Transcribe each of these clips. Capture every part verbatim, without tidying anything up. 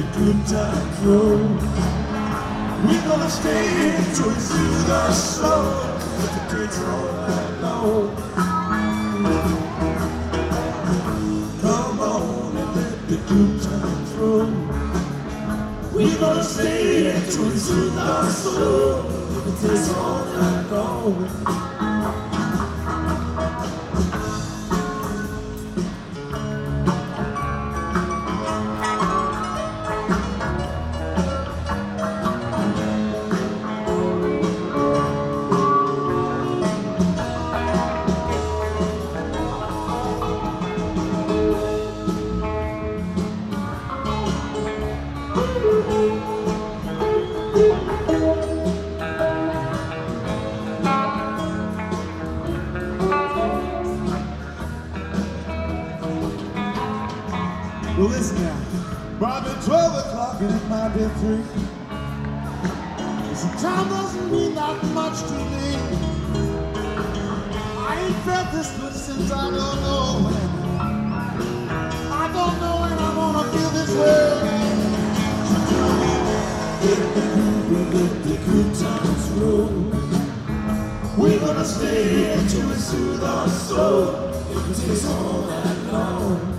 good times roll. We're gonna stay till we soothe our soul. If it takes all night long. Come on and let the good times roll. We're gonna stay till we soothe our soul. If it takes all night long. Well, listen now, probably twelve o'clock and it might be three. Some time doesn't mean that much to me. I ain't felt this good since I don't know when. I don't know when I'm gonna feel this way. So tell me, let the groove, let the good times roll. We're gonna stay until we soothe our soul. If it takes all that long.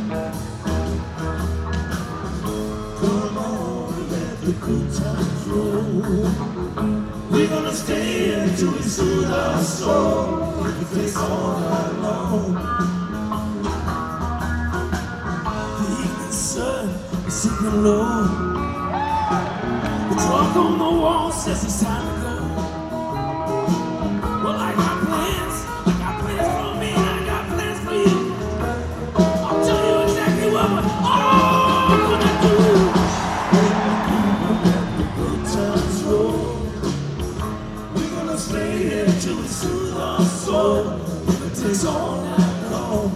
The good times roll. We're gonna stay until we soothe our soul. If it takes all night long. The evening sun is sinking low. The clock on the wall says it's time to go. Well, I got plans. I got plans for me and I got plans for you. I'll tell you exactly what we're all gonna do. Stay here till we soothe our soul. If it takes all night long.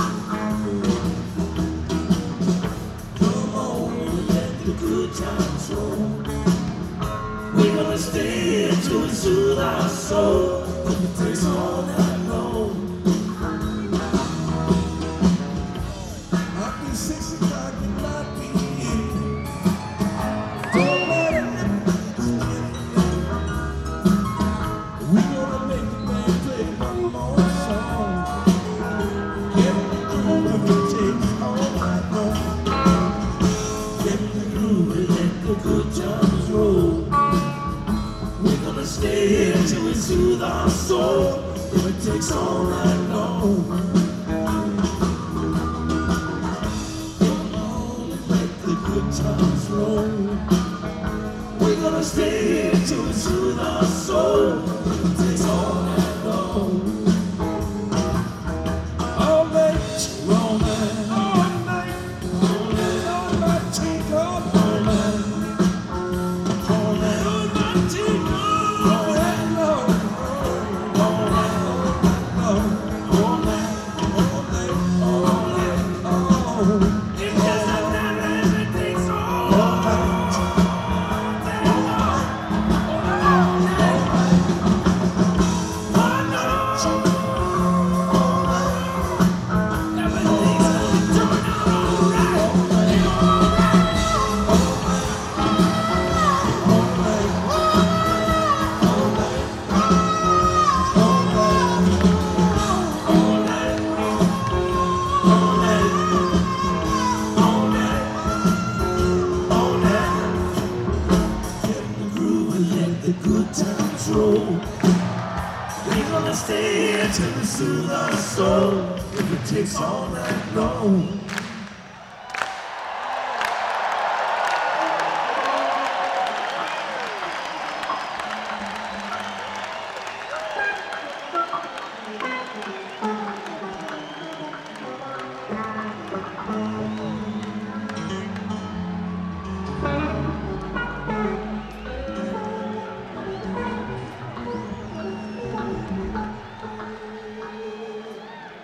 Come on, let the good times roll. We're gonna stay here till we soothe our soul. If it takes all night long. Might be six o'clock, it might be eight. Don't let it we're gonna make the band play one more song. Get in the groove if it takes all night long. Get in the groove and let the good times roll. We're gonna stay here till we soothe our soul. If it takes all night long. Come on and let the good times roll. We're gonna stay here till we soothe our soul. It takes all night long. All night, all night, all night, all night, all night, take off all night. All night, all night, take off all night long. All night, all night, all night, all night, all night. It's just a night and it takes all night. The good times roll. We're gonna stay here till we soothe our soul. If it takes all night long.